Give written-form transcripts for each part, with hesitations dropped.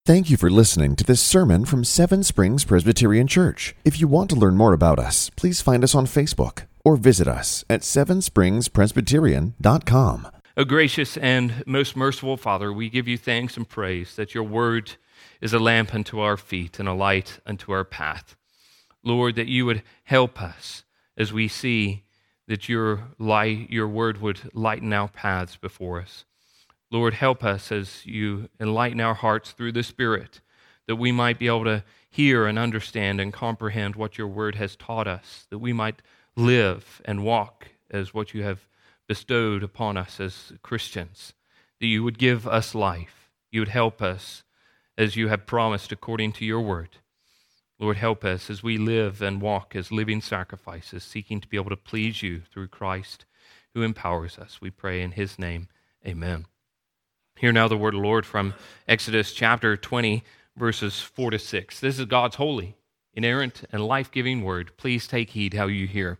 Thank you for listening to this sermon from Seven Springs Presbyterian Church. If you want to learn more about us, please find us on Facebook or visit us at sevenspringspresbyterian.com. O gracious and most merciful Father, we give you thanks and praise that your word is a lamp unto our feet and a light unto our path. Lord, that you would help us as we see that your word would lighten our paths before us. Lord, help us as you enlighten our hearts through the Spirit, that we might be able to hear and understand and comprehend what your word has taught us, that we might live and walk as what you have bestowed upon us as Christians, that you would give us life, you would help us as you have promised according to your word. Lord, help us as we live and walk as living sacrifices, seeking to be able to please you through Christ who empowers us. We pray in his name, amen. Hear now the word of the Lord from Exodus chapter 20, verses 4 to 6. This is God's holy, inerrant, and life-giving word. Please take heed how you hear.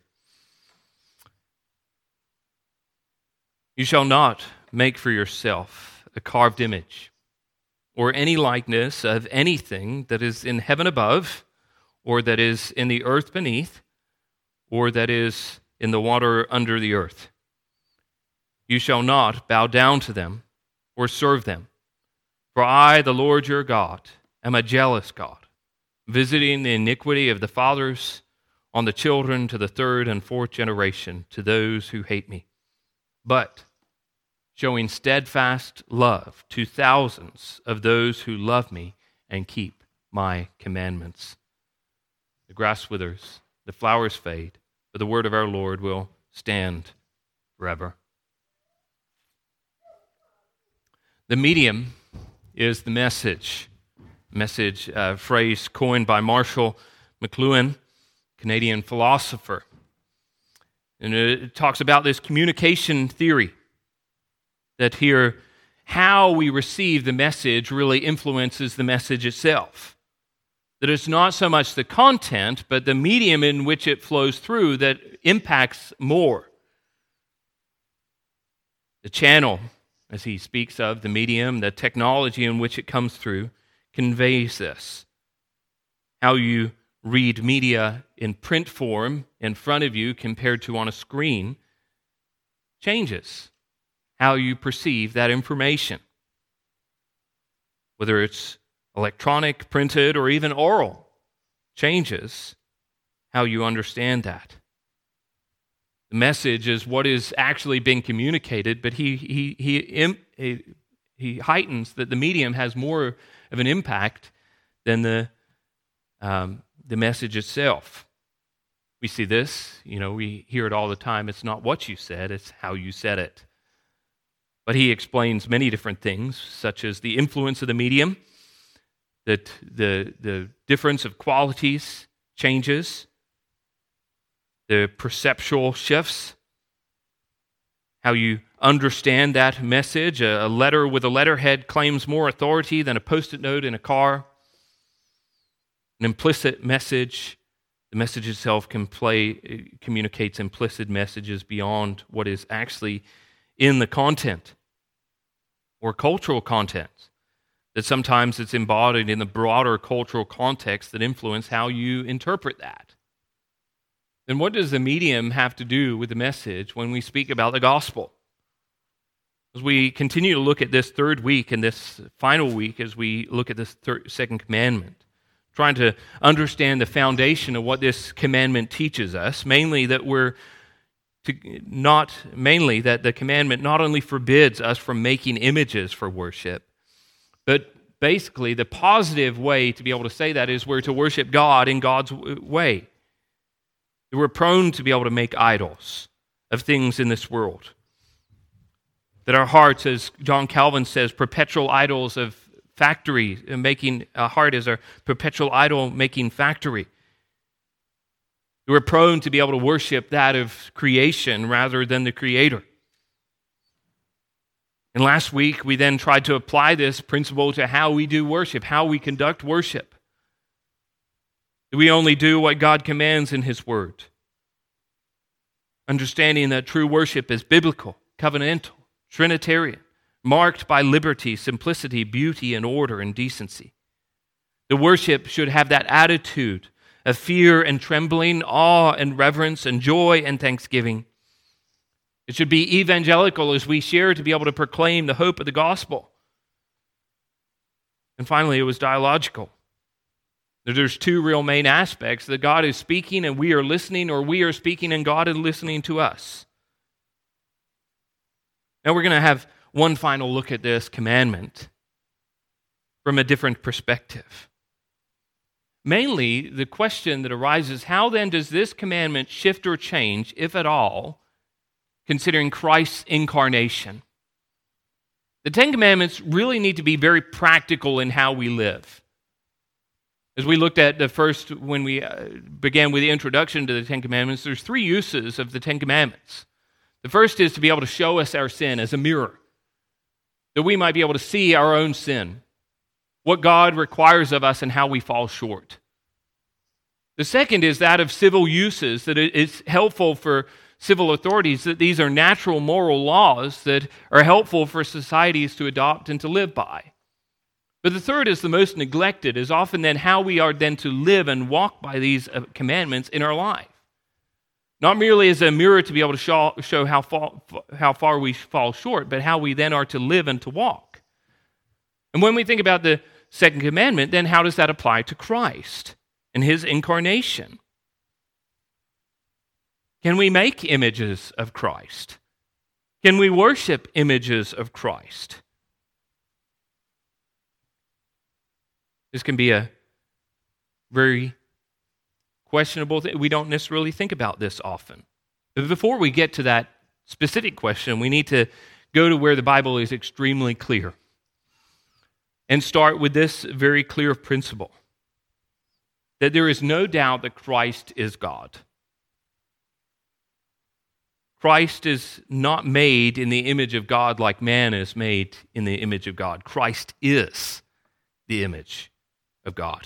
You shall not make for yourself a carved image, or any likeness of anything that is in heaven above, or that is in the earth beneath, or that is in the water under the earth. You shall not bow down to them, or serve them. For I, the Lord your God, am a jealous God, visiting the iniquity of the fathers on the children to the third and fourth generation, to those who hate me, but showing steadfast love to thousands of those who love me and keep my commandments. The grass withers, the flowers fade, but the word of our Lord will stand forever. The medium is the message phrase coined by Marshall McLuhan, Canadian philosopher. And it talks about this communication theory, that here how we receive the message really influences the message itself. That it's not so much the content, but the medium in which it flows through that impacts more. The channel, as he speaks of, the medium, the technology in which it comes through, conveys this. How you read media in print form in front of you compared to on a screen changes how you perceive that information. Whether it's electronic, printed, or even oral, changes how you understand that. The message is what is actually being communicated, but he heightens that the medium has more of an impact than the message itself. We see this, we hear it all the time. It's not what you said, it's how you said it. But he explains many different things, such as the influence of the medium, that the difference of qualities changes, the perceptual shifts, how you understand that message. A letter with a letterhead claims more authority than a Post-it note in a car. An implicit message, the message itself communicates implicit messages beyond what is actually in the content, or cultural content, that sometimes it's embodied in the broader cultural context that influence how you interpret that. Then what does the medium have to do with the message when we speak about the gospel? As we continue to look at this third week and this final week, as we look at this second commandment, trying to understand the foundation of what this commandment teaches us, mainly that the commandment not only forbids us from making images for worship, but basically the positive way to be able to say that is we're to worship God in God's way. We're prone to be able to make idols of things in this world. That our hearts, as John Calvin says, perpetual idols of factory, making a heart is a perpetual idol-making factory. We're prone to be able to worship that of creation rather than the Creator. And last week, we then tried to apply this principle to how we do worship, how we conduct worship. We only do what God commands in His Word. Understanding that true worship is biblical, covenantal, Trinitarian, marked by liberty, simplicity, beauty, and order and decency. The worship should have that attitude of fear and trembling, awe and reverence, and joy and thanksgiving. It should be evangelical as we share to be able to proclaim the hope of the gospel. And finally, it was dialogical. There's two real main aspects, that God is speaking and we are listening, or we are speaking and God is listening to us. Now we're going to have one final look at this commandment from a different perspective. Mainly, the question that arises, how then does this commandment shift or change, if at all, considering Christ's incarnation? The Ten Commandments really need to be very practical in how we live. As we looked at the first, when we began with the introduction to the Ten Commandments, there's three uses of the Ten Commandments. The first is to be able to show us our sin as a mirror, that we might be able to see our own sin, what God requires of us and how we fall short. The second is that of civil uses, that it's helpful for civil authorities, that these are natural moral laws that are helpful for societies to adopt and to live by. But the third is the most neglected, is often then how we are then to live and walk by these commandments in our life. Not merely as a mirror to be able to show how far we fall short, but how we then are to live and to walk. And when we think about the second commandment, then how does that apply to Christ and his incarnation? Can we make images of Christ? Can we worship images of Christ? This can be a very questionable thing. We don't necessarily think about this often. But before we get to that specific question, we need to go to where the Bible is extremely clear and start with this very clear principle, that there is no doubt that Christ is God. Christ is not made in the image of God like man is made in the image of God. Christ is the image of God.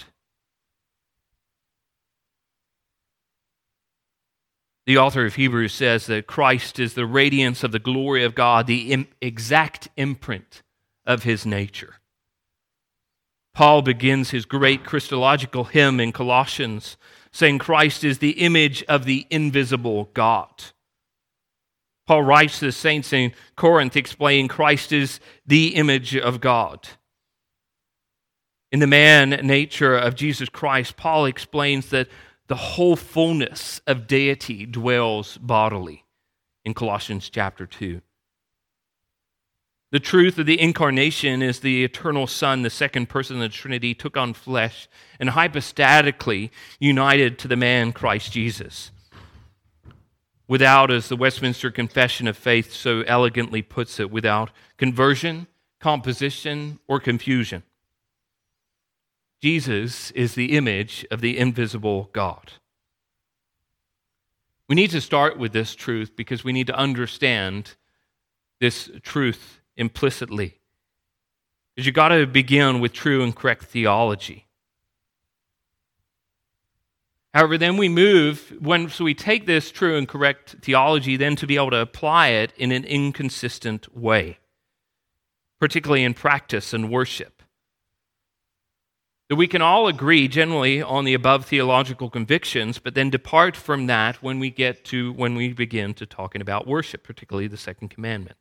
The author of Hebrews says that Christ is the radiance of the glory of God, the exact imprint of his nature. Paul begins his great Christological hymn in Colossians saying Christ is the image of the invisible God. Paul writes to the saints in Corinth explaining Christ is the image of God. In the man nature of Jesus Christ, Paul explains that the whole fullness of deity dwells bodily in Colossians chapter 2. The truth of the incarnation is the eternal Son, the second person of the Trinity, took on flesh and hypostatically united to the man Christ Jesus. Without, as the Westminster Confession of Faith so elegantly puts it, without conversion, composition, or confusion. Jesus is the image of the invisible God. We need to start with this truth because we need to understand this truth implicitly. Because you've got to begin with true and correct theology. However, then we move, so we take this true and correct theology then to be able to apply it in an inconsistent way, particularly in practice and worship. That we can all agree generally on the above theological convictions, but then depart from that when we begin to talking about worship, particularly the second commandment.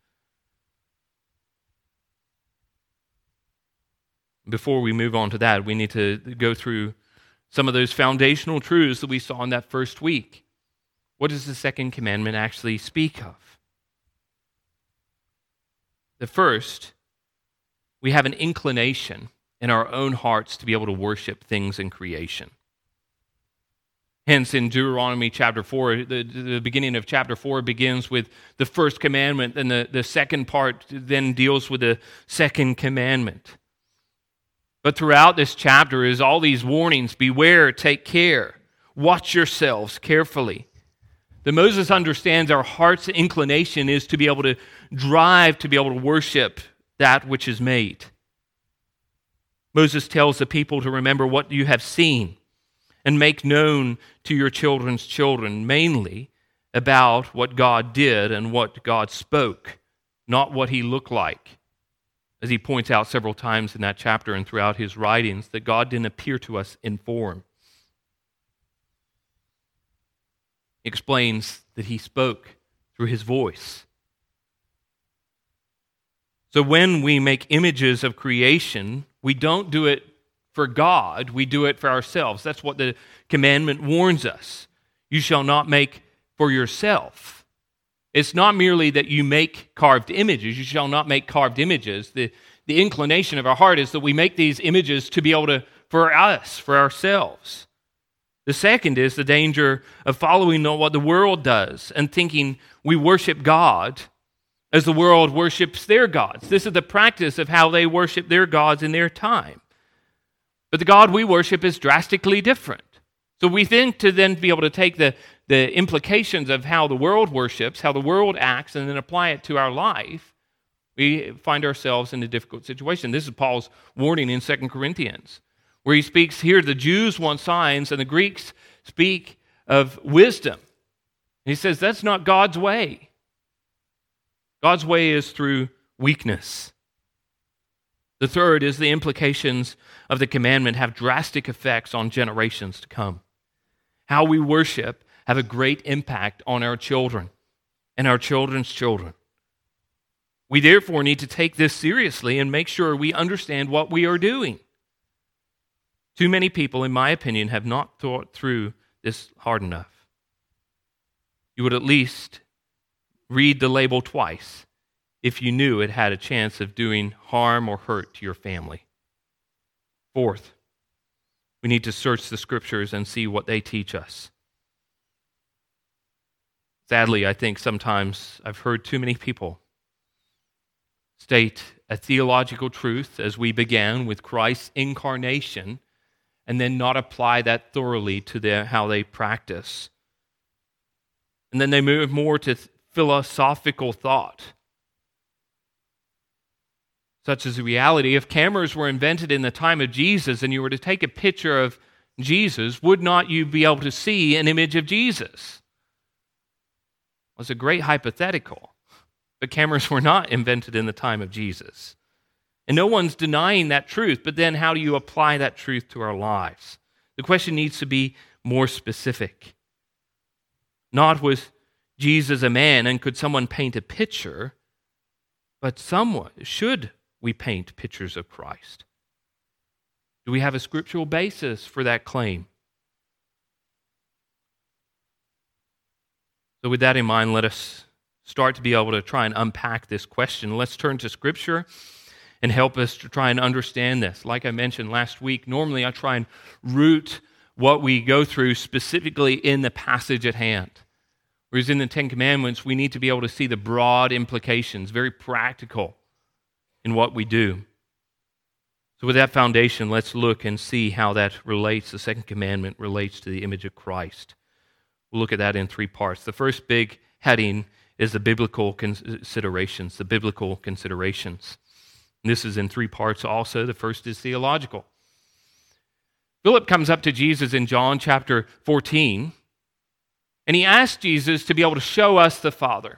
Before we move on to that, we need to go through some of those foundational truths that we saw in that first week. What does the second commandment actually speak of? The first, we have an inclination in our own hearts to be able to worship things in creation. Hence, in Deuteronomy chapter 4, the beginning of chapter 4 begins with the first commandment, and the second part then deals with the second commandment. But throughout this chapter is all these warnings: beware, take care, watch yourselves carefully. That Moses understands our heart's inclination is to be able to drive, to be able to worship that which is made. Moses tells the people to remember what you have seen and make known to your children's children, mainly about what God did and what God spoke not what he looked like. As he points out several times in that chapter and throughout his writings, that God didn't appear to us in form. He explains that he spoke through his voice. So when we make images of creation, we don't do it for God, we do it for ourselves. That's what the commandment warns us. You shall not make for yourself. It's not merely that you make carved images. You shall not make carved images. The inclination of our heart is that we make these images to be able to, for us, for ourselves. The second is the danger of following what the world does and thinking we worship God as the world worships their gods. This is the practice of how they worship their gods in their time. But the God we worship is drastically different. So we think to then be able to take the implications of how the world worships, how the world acts, and then apply it to our life, we find ourselves in a difficult situation. This is Paul's warning in 2 Corinthians, where he speaks here, the Jews want signs and the Greeks speak of wisdom. He says that's not God's way. God's way is through weakness. The third is the implications of the commandment have drastic effects on generations to come. How we worship have a great impact on our children and our children's children. We therefore need to take this seriously and make sure we understand what we are doing. Too many people, in my opinion, have not thought through this hard enough. You would at least read the label twice if you knew it had a chance of doing harm or hurt to your family. Fourth, we need to search the Scriptures and see what they teach us. Sadly, I think sometimes I've heard too many people state a theological truth as we began with Christ's incarnation and then not apply that thoroughly to how they practice. And then they move more to philosophical thought, such as the reality, if cameras were invented in the time of Jesus and you were to take a picture of Jesus, would not you be able to see an image of Jesus? Well, it's a great hypothetical, but cameras were not invented in the time of Jesus. And no one's denying that truth, but then how do you apply that truth to our lives? The question needs to be more specific. Not was Jesus a man and could someone paint a picture, but should we paint pictures of Christ? Do we have a scriptural basis for that claim? So with that in mind, let us start to be able to try and unpack this question. Let's turn to Scripture and help us to try and understand this. Like I mentioned last week, normally I try and root what we go through specifically in the passage at hand. Whereas in the Ten Commandments, we need to be able to see the broad implications, very practical in what we do. So with that foundation, let's look and see how that relates, the second commandment relates to the image of Christ. We'll look at that in three parts. The first big heading is the biblical considerations, And this is in three parts also. The first is theological. Philip comes up to Jesus in John chapter 14, and he asks Jesus to be able to show us the Father.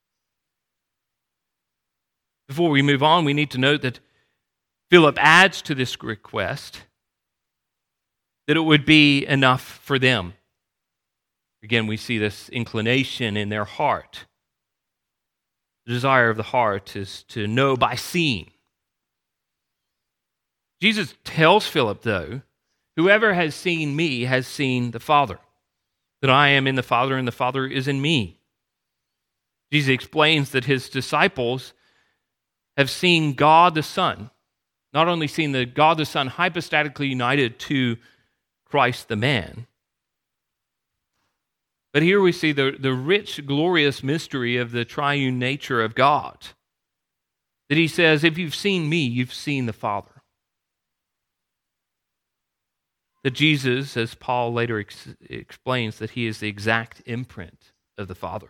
Before we move on, we need to note that Philip adds to this request that it would be enough for them. Again, we see this inclination in their heart. The desire of the heart is to know by seeing. Jesus tells Philip, though, whoever has seen me has seen the Father, that I am in the Father and the Father is in me. Jesus explains that his disciples have seen God the Son, not only seen the God the Son hypostatically united to Christ the man, but here we see the rich, glorious mystery of the triune nature of God. That he says, if you've seen me, you've seen the Father. That Jesus, as Paul later explains, that he is the exact imprint of the Father.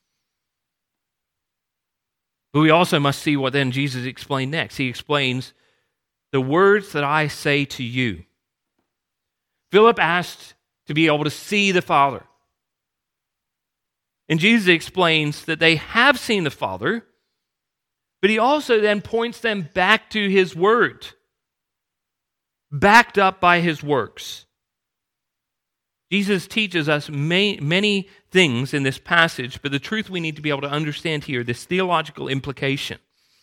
But we also must see what then Jesus explained next. He explains, the words that I say to you. Philip asked to be able to see the Father. And Jesus explains that they have seen the Father, But he also then points them back to his word, backed up by his works. Jesus teaches us many things in this passage, but the truth we need to be able to understand here, this theological implication,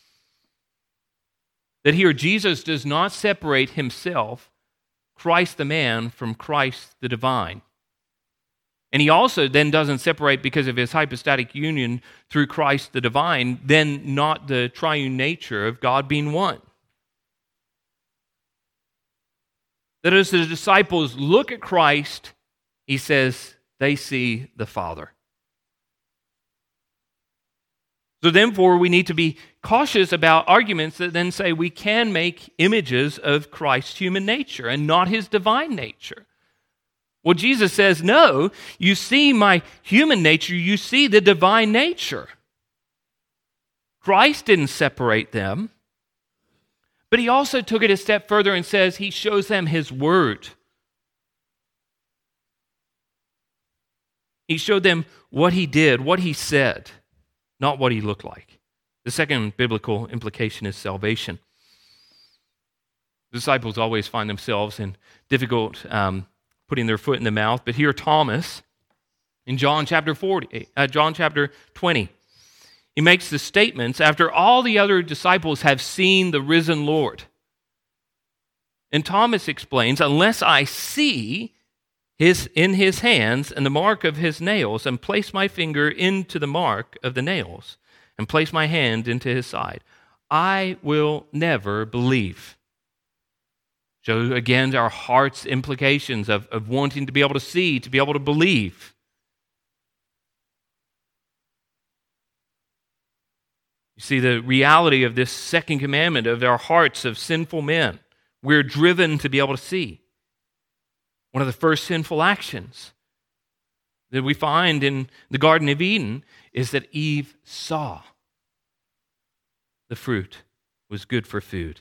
that here Jesus does not separate himself, Christ the man, from Christ the divine. And he also then doesn't separate, because of his hypostatic union through Christ the divine, then not the triune nature of God being one. That as the disciples look at Christ, he says they see the Father. So therefore, we need to be cautious about arguments that then say we can make images of Christ's human nature and not his divine nature. Well, Jesus says, no, you see my human nature, you see the divine nature. Christ didn't separate them, but he also took it a step further and says he shows them his word. He showed them what he did, what he said, not what he looked like. The second biblical implication is salvation. Disciples always find themselves in difficult putting their foot in the mouth, but here Thomas, in John chapter 20, he makes the statements after all the other disciples have seen the risen Lord. And Thomas explains, unless I see in his hands and the mark of his nails, and place my finger into the mark of the nails, and place my hand into his side, I will never believe. So again, our heart's implications of wanting to be able to see, to be able to believe. You see the reality of this second commandment of our hearts of sinful men. We're driven to be able to see. One of the first sinful actions that we find in the Garden of Eden is that Eve saw the fruit was good for food.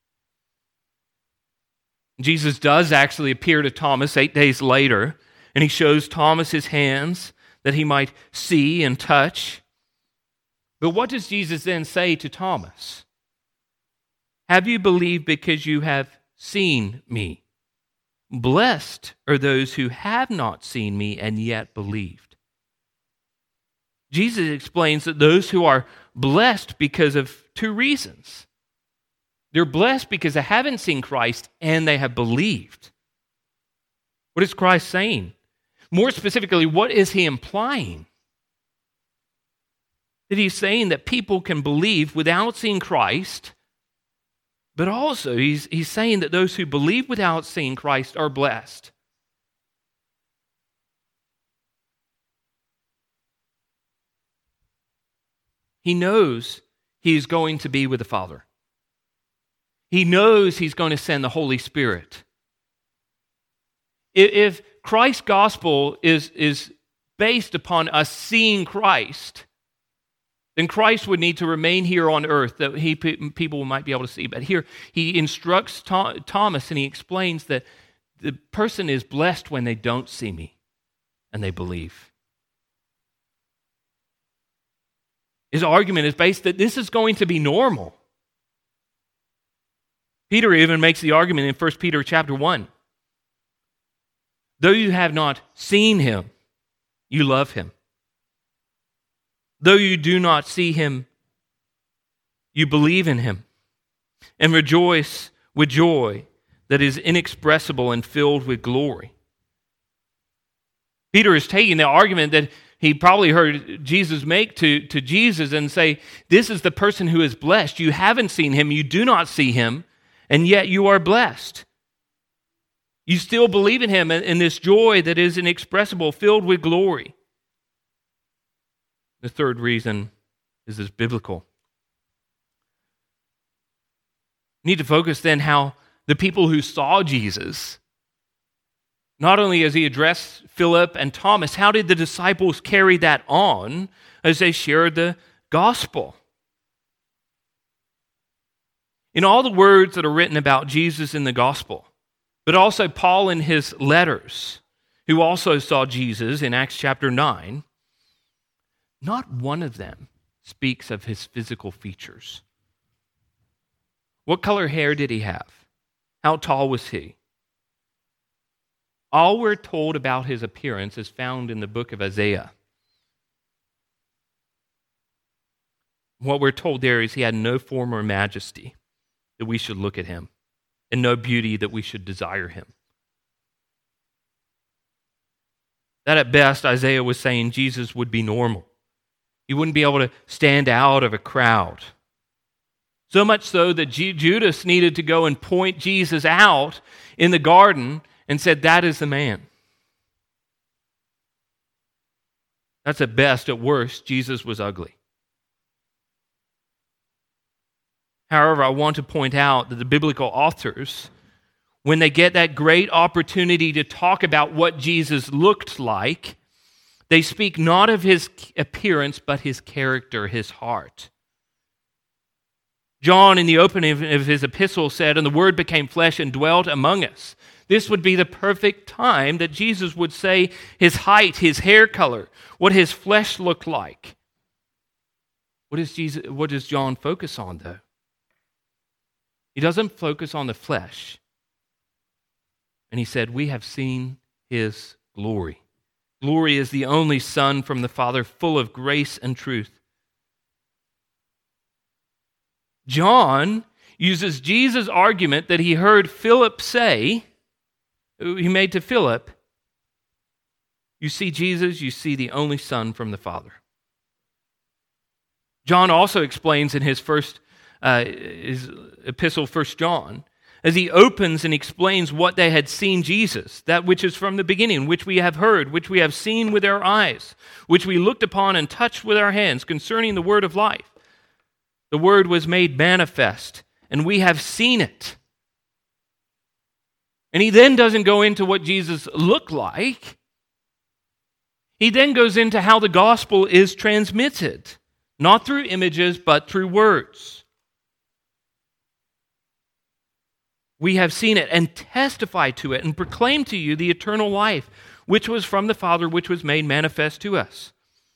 Jesus does actually appear to Thomas 8 days later, and he shows Thomas his hands that he might see and touch. But what does Jesus then say to Thomas? Have you believed because you have seen me? Blessed are those who have not seen me and yet believed. Jesus explains that those who are blessed because of two reasons. They're blessed because they haven't seen Christ and they have believed. What is Christ saying? More specifically, what is he implying? That he's saying that people can believe without seeing Christ, but also he's saying that those who believe without seeing Christ are blessed. He knows he's going to be with the Father. He knows he's going to send the Holy Spirit. If Christ's gospel is based upon us seeing Christ, then Christ would need to remain here on earth that people might be able to see. But here he instructs Thomas and he explains that the person is blessed when they don't see me and they believe. His argument is based that this is going to be normal. Peter even makes the argument in 1 Peter chapter 1. Though you have not seen him, you love him. Though you do not see him, you believe in him and rejoice with joy that is inexpressible and filled with glory. Peter is taking the argument that he probably heard Jesus make to Jesus and say, this is the person who is blessed. You haven't seen him, you do not see him, and yet you are blessed. You still believe in him in this joy that is inexpressible, filled with glory. The third reason is this biblical. You need to focus then how the people who saw Jesus, not only as he addressed Philip and Thomas, how did the disciples carry that on as they shared the gospel? In all the words that are written about Jesus in the gospel, but also Paul in his letters, who also saw Jesus in Acts chapter 9, not one of them speaks of his physical features. What color hair did he have? How tall was he? All we're told about his appearance is found in the book of Isaiah. What we're told there is he had no form or majesty that we should look at him, and no beauty that we should desire him. That at best, Isaiah was saying Jesus would be normal. He wouldn't be able to stand out of a crowd. So much so that Judas needed to go and point Jesus out in the garden and said, "That is the man." That's at best. At worst, Jesus was ugly. However, I want to point out that the biblical authors, when they get that great opportunity to talk about what Jesus looked like, they speak not of his appearance, but his character, his heart. John, in the opening of his epistle, said, "And the Word became flesh and dwelt among us." This would be the perfect time that Jesus would say his height, his hair color, what his flesh looked like. What does John focus on, though? He doesn't focus on the flesh. And he said, "We have seen his glory." Glory is the only Son from the Father, full of grace and truth. John uses Jesus' argument that he heard Philip say, he made to Philip, "You see Jesus, you see the only Son from the Father." John also explains in his epistle, 1 John, as he opens and explains what they had seen Jesus, that which is from the beginning, which we have heard, which we have seen with our eyes, which we looked upon and touched with our hands concerning the word of life. The word was made manifest, and we have seen it. And he then doesn't go into what Jesus looked like. He then goes into how the gospel is transmitted, not through images, but through words. We have seen it and testify to it and proclaim to you the eternal life, which was from the Father, which was made manifest to us.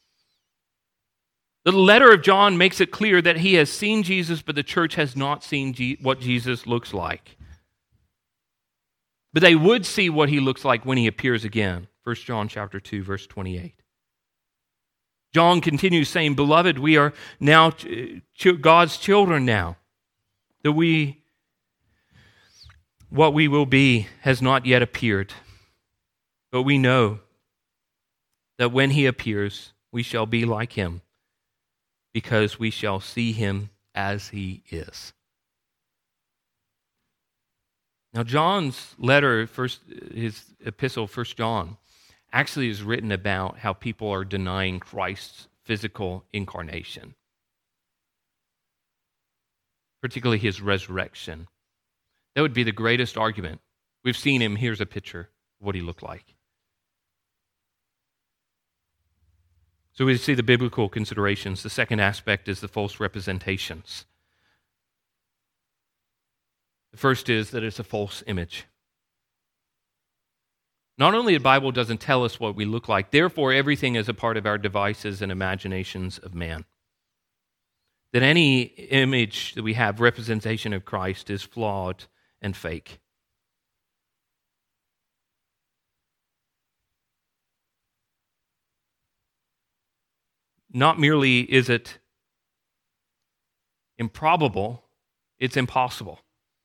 The letter of John makes it clear that he has seen Jesus, but the church has not seen what Jesus looks like. But they would see what he looks like when he appears again. 1 John chapter 2, verse 28. John continues saying, "Beloved, we are now God's children now, that what we will be has not yet appeared. But we know that when he appears, we shall be like him, because we shall see him as he is." Now, John's letter, his epistle, 1 John, actually is written about how people are denying Christ's physical incarnation, particularly his resurrection. That would be the greatest argument. We've seen him. Here's a picture of what he looked like. So we see the biblical considerations. The second aspect is the false representations. The first is that it's a false image. Not only the Bible doesn't tell us what we look like, therefore everything is a part of our devices and imaginations of man. That any image that we have, representation of Christ, is flawed and fake. Not merely is it improbable, it's impossible.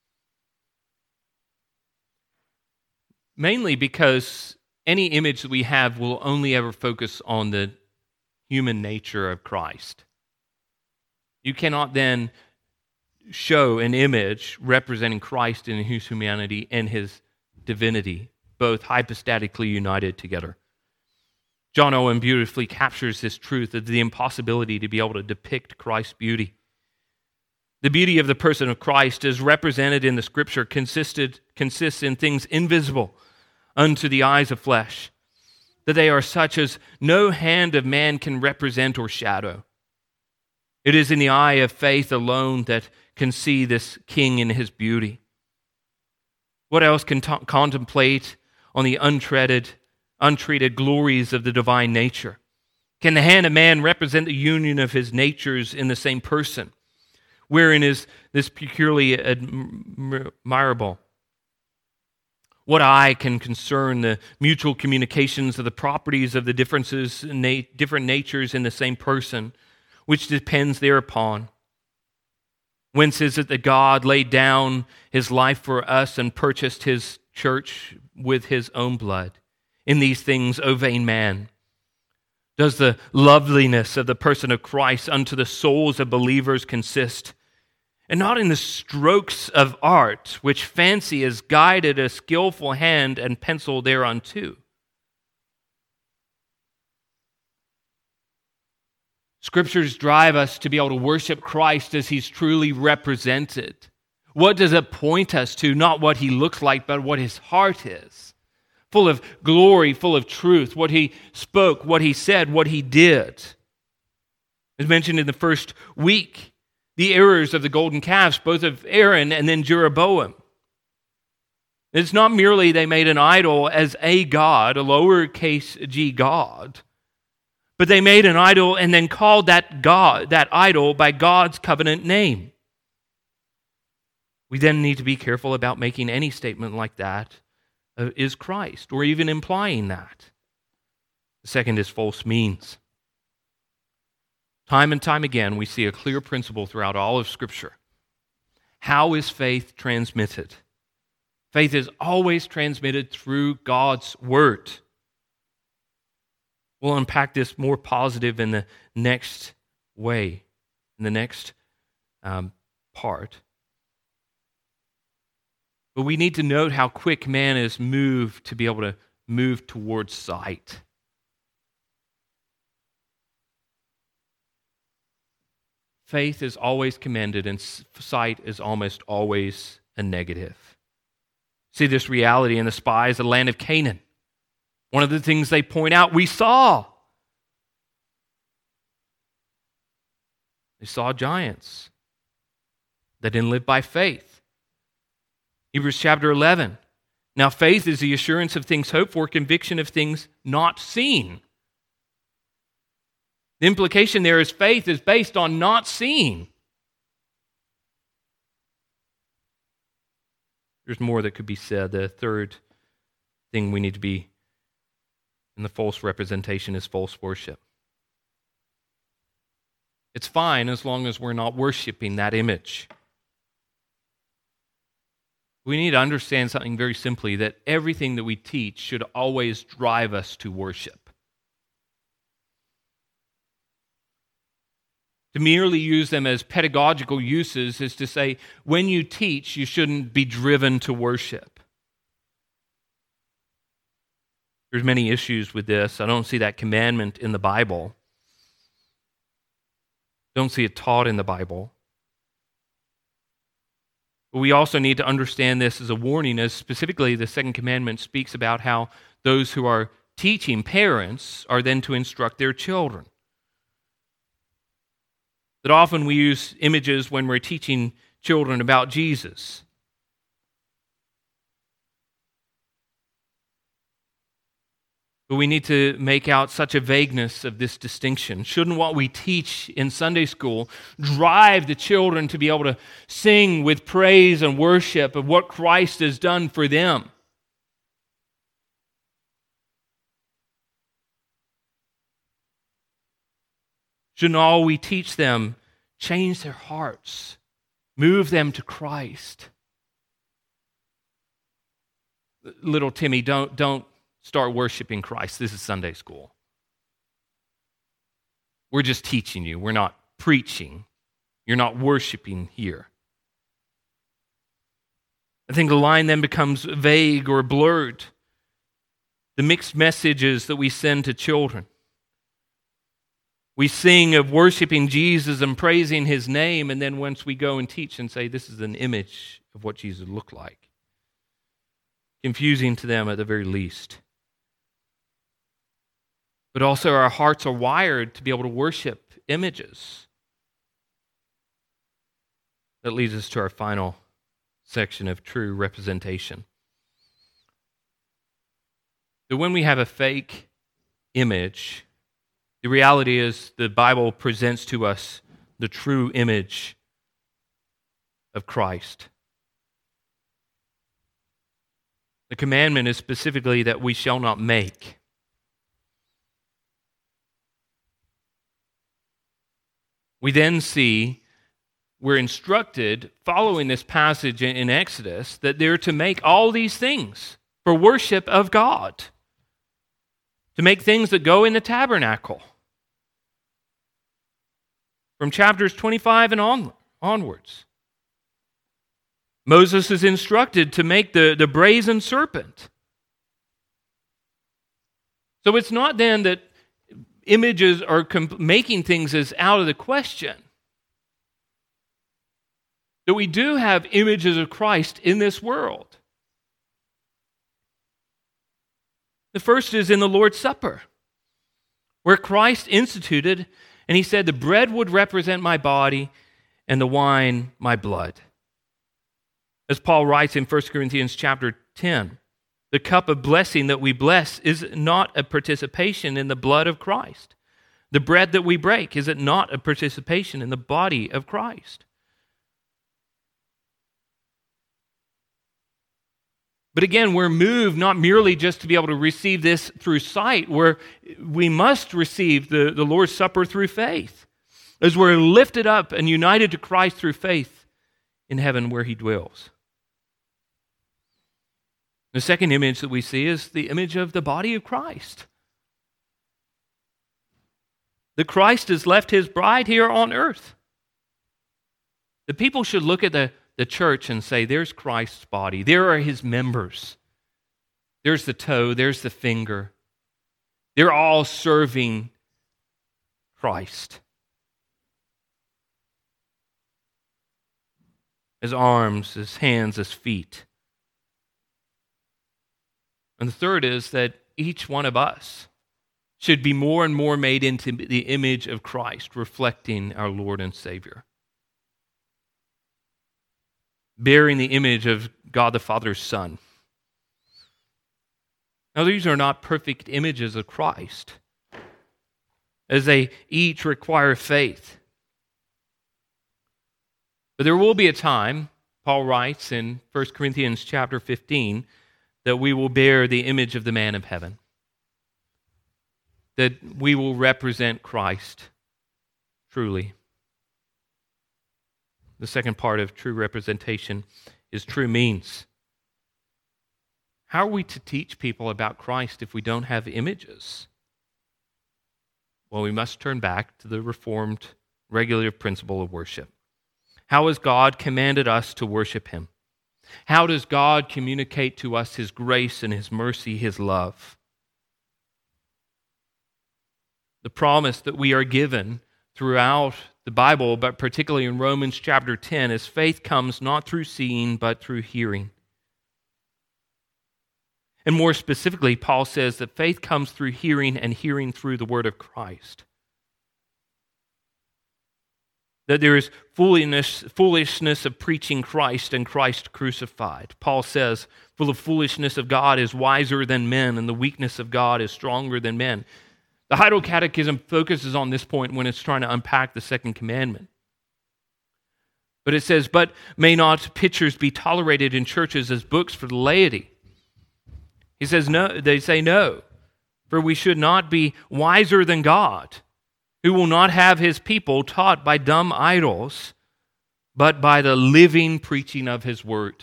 Mainly because any image that we have will only ever focus on the human nature of Christ. You cannot then show an image representing Christ in his humanity and his divinity, both hypostatically united together. John Owen beautifully captures this truth of the impossibility to be able to depict Christ's beauty. The beauty of the person of Christ, as represented in the Scripture, consists in things invisible unto the eyes of flesh, that they are such as no hand of man can represent or shadow. It is in the eye of faith alone that can see this King in his beauty. What else can contemplate on the untreated glories of the divine nature? Can the hand of man represent the union of his natures in the same person? Wherein is this peculiarly admirable? What eye can concern the mutual communications of the properties of the different natures in the same person, which depends thereupon? Whence is it that God laid down his life for us and purchased his church with his own blood? In these things, O vain man, does the loveliness of the person of Christ unto the souls of believers consist, and not in the strokes of art, which fancy has guided a skillful hand and pencil thereunto? Scriptures drive us to be able to worship Christ as he's truly represented. What does it point us to? Not what he looks like, but what his heart is. Full of glory, full of truth, what he spoke, what he said, what he did. As mentioned in the first week, the errors of the golden calves, both of Aaron and then Jeroboam. It's not merely they made an idol as a god, a lowercase g god, but they made an idol and then called that god, that idol, by God's covenant name. We then need to be careful about making any statement like that is Christ, or even implying that. The second is false means. Time and time again, we see a clear principle throughout all of Scripture. How is faith transmitted? Faith is always transmitted through God's Word. We'll unpack this more positive in the next way, in the next part. But we need to note how quick man is moved to be able to move towards sight. Faith is always commended, and sight is almost always a negative. See this reality in the spies of the land of Canaan. One of the things they point out, we saw. They saw giants that didn't live by faith. Hebrews chapter 11. Now faith is the assurance of things hoped for, conviction of things not seen. The implication there is faith is based on not seeing. There's more that could be said. The third thing we need to be in the false representation is false worship. It's fine as long as we're not worshiping that image. We need to understand something very simply, that everything that we teach should always drive us to worship. To merely use them as pedagogical uses is to say, when you teach, you shouldn't be driven to worship. There's many issues with this. I don't see that commandment in the Bible. Don't see it taught in the Bible. But we also need to understand this as a warning, as specifically the second commandment speaks about how those who are teaching, parents, are then to instruct their children. That often we use images when we're teaching children about Jesus. But we need to make out such a vagueness of this distinction. Shouldn't what we teach in Sunday school drive the children to be able to sing with praise and worship of what Christ has done for them? Shouldn't all we teach them change their hearts, move them to Christ? Little Timmy, don't start worshiping Christ. This is Sunday school. We're just teaching you. We're not preaching. You're not worshiping here. I think the line then becomes vague or blurred. The mixed messages that we send to children. We sing of worshiping Jesus and praising his name, and then once we go and teach and say this is an image of what Jesus looked like. Confusing to them at the very least. But also our hearts are wired to be able to worship images. That leads us to our final section of true representation. So when we have a fake image, the reality is the Bible presents to us the true image of Christ. The commandment is specifically that we shall not make. We then see, we're instructed, following this passage in Exodus, that they're to make all these things for worship of God, to make things that go in the tabernacle. From chapters 25 and onwards. Moses is instructed to make the brazen serpent. So it's not then that images are making things is out of the question. That we do have images of Christ in this world. The first is in the Lord's Supper, where Christ instituted, and he said, the bread would represent my body and the wine my blood. As Paul writes in 1 Corinthians chapter 10, the cup of blessing that we bless is not a participation in the blood of Christ. The bread that we break, is it not a participation in the body of Christ? But again, we're moved not merely just to be able to receive this through sight, where we must receive the Lord's Supper through faith, as we're lifted up and united to Christ through faith in heaven where he dwells. The second image that we see is the image of the body of Christ. That Christ has left his bride here on earth. The people should look at the church and say, there's Christ's body. There are his members. There's the toe. There's the finger. They're all serving Christ. His arms, his hands, his feet. And the third is that each one of us should be more and more made into the image of Christ, reflecting our Lord and Savior. Bearing the image of God the Father's Son. Now, these are not perfect images of Christ, as they each require faith. But there will be a time, Paul writes in 1 Corinthians chapter 15, that we will bear the image of the man of heaven. That we will represent Christ truly. The second part of true representation is true means. How are we to teach people about Christ if we don't have images? Well, we must turn back to the Reformed regulative principle of worship. How has God commanded us to worship him? How does God communicate to us his grace and his mercy, his love? The promise that we are given throughout the Bible, but particularly in Romans chapter 10, is faith comes not through seeing, but through hearing. And more specifically, Paul says that faith comes through hearing, and hearing through the word of Christ. That there is foolishness of preaching Christ and Christ crucified. Paul says, for the foolishness of God is wiser than men, and the weakness of God is stronger than men. The Heidelberg Catechism focuses on this point when it's trying to unpack the second commandment. But it says, but may not pictures be tolerated in churches as books for the laity? He says, no. They say no, for we should not be wiser than God, who will not have his people taught by dumb idols, but by the living preaching of his word.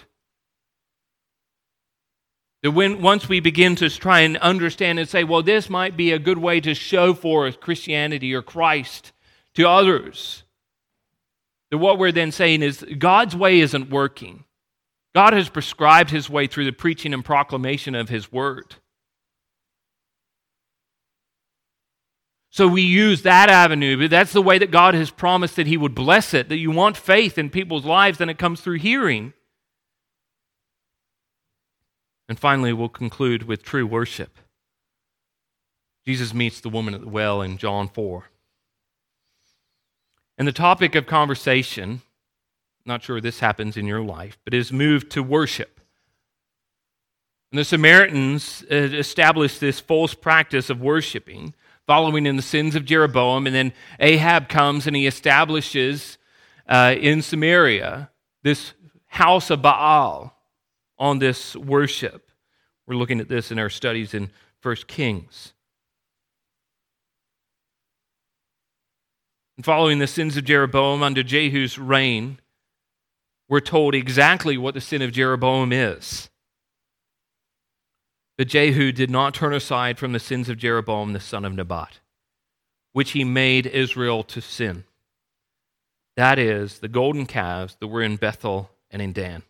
That once we begin to try and understand and say, well, this might be a good way to show forth Christianity or Christ to others, that what we're then saying is God's way isn't working. God has prescribed his way through the preaching and proclamation of his word. So we use that avenue, but that's the way that God has promised that he would bless it, that you want faith in people's lives, and it comes through hearing. And finally, we'll conclude with true worship. Jesus meets the woman at the well in John 4. And the topic of conversation, not sure this happens in your life, but is moved to worship. And the Samaritans established this false practice of worshiping, following in the sins of Jeroboam, and then Ahab comes and he establishes in Samaria this house of Baal on this worship. We're looking at this in our studies in 1 Kings. And following the sins of Jeroboam under Jehu's reign, we're told exactly what the sin of Jeroboam is. But Jehu did not turn aside from the sins of Jeroboam the son of Nebat, which he made Israel to sin. That is, the golden calves that were in Bethel and in Dan.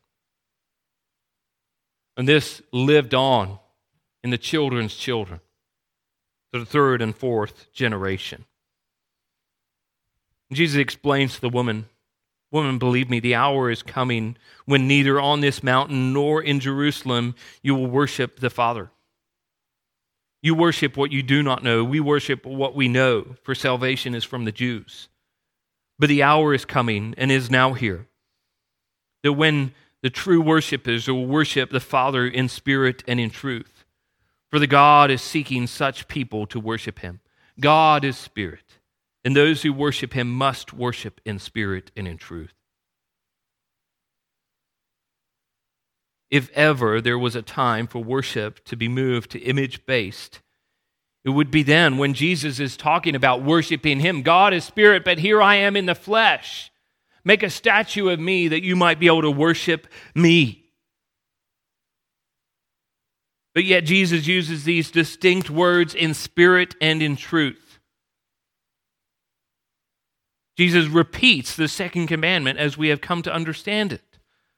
And this lived on in the children's children, to the third and fourth generation. Jesus explains to the woman, "Woman, believe me, the hour is coming when neither on this mountain nor in Jerusalem you will worship the Father. You worship what you do not know. We worship what we know, for salvation is from the Jews. But the hour is coming and is now here, that when the true worshipers will worship the Father in spirit and in truth. For the God is seeking such people to worship him. God is spirit, and those who worship him must worship in spirit and in truth." If ever there was a time for worship to be moved to image-based, it would be then when Jesus is talking about worshiping him. God is spirit, but here I am in the flesh. Make a statue of me that you might be able to worship me. But yet Jesus uses these distinct words in spirit and in truth. Jesus repeats the second commandment as we have come to understand it.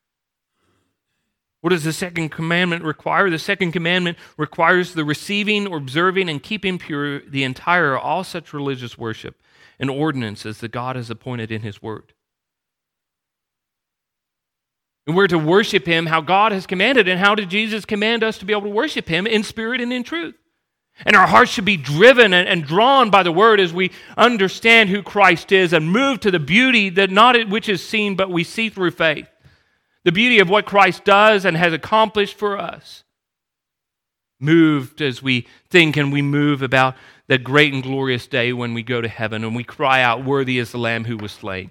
What does the second commandment require? The second commandment requires the receiving, observing, and keeping pure the entire, all such religious worship and ordinances that God has appointed in his word. And we're to worship him how God has commanded. And how did Jesus command us to be able to worship him? In spirit and in truth. And our hearts should be driven and drawn by the word as we understand who Christ is and move to the beauty that not which is seen, but we see through faith. The beauty of what Christ does and has accomplished for us. Moved as we think and we move about that great and glorious day when we go to heaven and we cry out, "Worthy is the Lamb who was slain."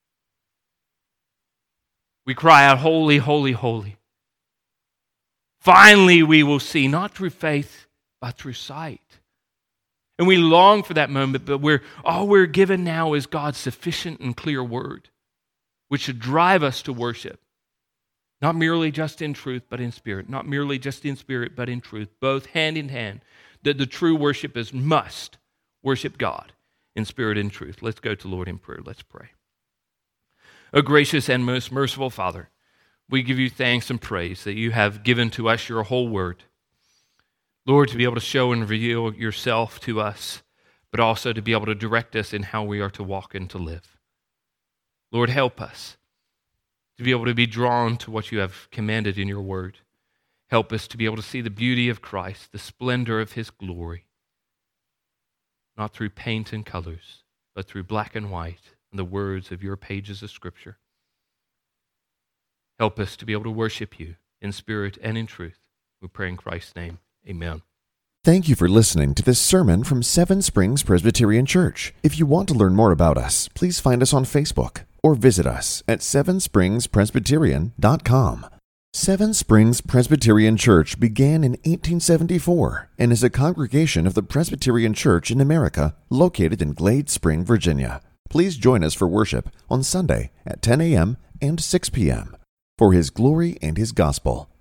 We cry out, "Holy, holy, holy." Finally we will see, not through faith, but through sight. And we long for that moment, but all we're given now is God's sufficient and clear word, which should drive us to worship. Not merely just in truth, but in spirit. Not merely just in spirit, but in truth. Both hand in hand. That the true worshipers must worship God in spirit and truth. Let's go to the Lord in prayer. Let's pray. O gracious and most merciful Father, we give you thanks and praise that you have given to us your whole word. Lord, to be able to show and reveal yourself to us, but also to be able to direct us in how we are to walk and to live. Lord, help us to be able to be drawn to what you have commanded in your word. Help us to be able to see the beauty of Christ, the splendor of his glory, not through paint and colors, but through black and white and the words of your pages of Scripture. Help us to be able to worship you in spirit and in truth. We pray in Christ's name. Amen. Thank you for listening to this sermon from Seven Springs Presbyterian Church. If you want to learn more about us, please find us on Facebook or visit us at sevenspringspresbyterian.com. Seven Springs Presbyterian Church began in 1874 and is a congregation of the Presbyterian Church in America located in Glade Spring, Virginia. Please join us for worship on Sunday at 10 a.m. and 6 p.m. for His glory and His gospel.